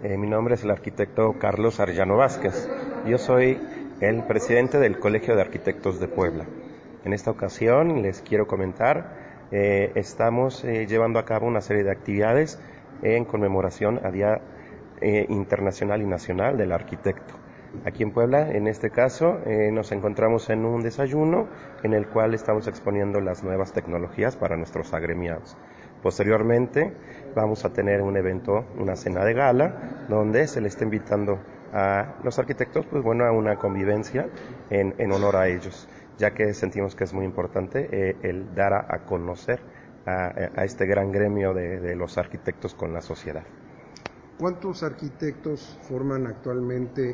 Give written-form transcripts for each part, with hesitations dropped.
Mi nombre es el arquitecto Carlos Arellano Vázquez. Yo soy el presidente del Colegio de Arquitectos de Puebla. En esta ocasión les quiero comentar, estamos llevando a cabo una serie de actividades en conmemoración al Día Internacional y Nacional del Arquitecto. Aquí en Puebla, en este caso, nos encontramos en un desayuno en el cual estamos exponiendo las nuevas tecnologías para nuestros agremiados. Posteriormente vamos a tener un evento, una cena de gala, donde se le está invitando a los arquitectos, a una convivencia en honor a ellos, ya que sentimos que es muy importante el dar a conocer a este gran gremio de los arquitectos con la sociedad. ¿Cuántos arquitectos forman actualmente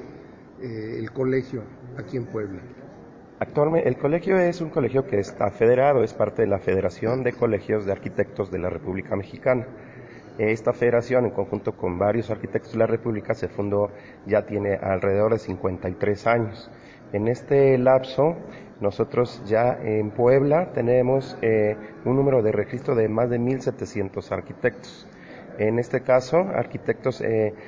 el colegio aquí en Puebla? Actualmente el colegio es un colegio que está federado, es parte de la Federación de Colegios de Arquitectos de la República Mexicana. Esta federación, en conjunto con varios arquitectos de la República, se fundó, ya tiene alrededor de 53 años. En este lapso, nosotros ya en Puebla tenemos un número de registro de más de 1,700 arquitectos. En este caso, arquitectos,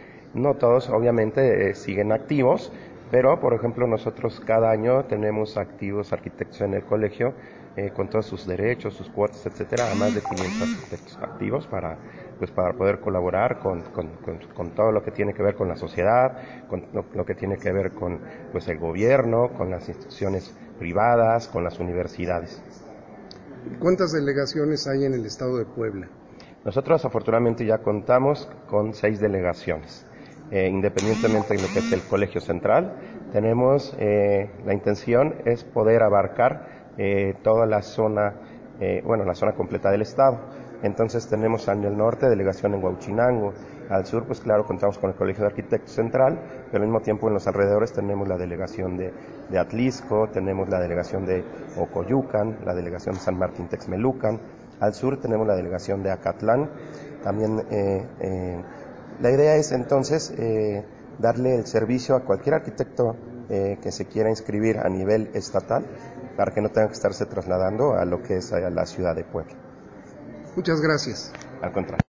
no todos obviamente siguen activos, pero por ejemplo nosotros cada año tenemos activos arquitectos en el colegio con todos sus derechos, sus cuotas, etcétera, a más de 500 arquitectos activos para poder colaborar con todo lo que tiene que ver con la sociedad, con lo que tiene que ver con el gobierno, con las instituciones privadas, con las universidades. ¿Cuántas delegaciones hay en el estado de Puebla? Nosotros afortunadamente ya contamos con 6 delegaciones. Independientemente de lo que es el Colegio Central, tenemos la intención es poder abarcar toda la zona, la zona completa del estado. Entonces tenemos en el norte delegación en Huauchinango, al sur pues claro contamos con el Colegio de Arquitectos Central, pero al mismo tiempo en los alrededores tenemos la delegación de Atlisco, tenemos la delegación de Ocoyucan, la delegación de San Martín Texmelucan, al sur tenemos la delegación de Acatlán, también la idea es entonces darle el servicio a cualquier arquitecto que se quiera inscribir a nivel estatal para que no tenga que estarse trasladando a lo que es a la ciudad de Puebla. Muchas gracias. Al contrario.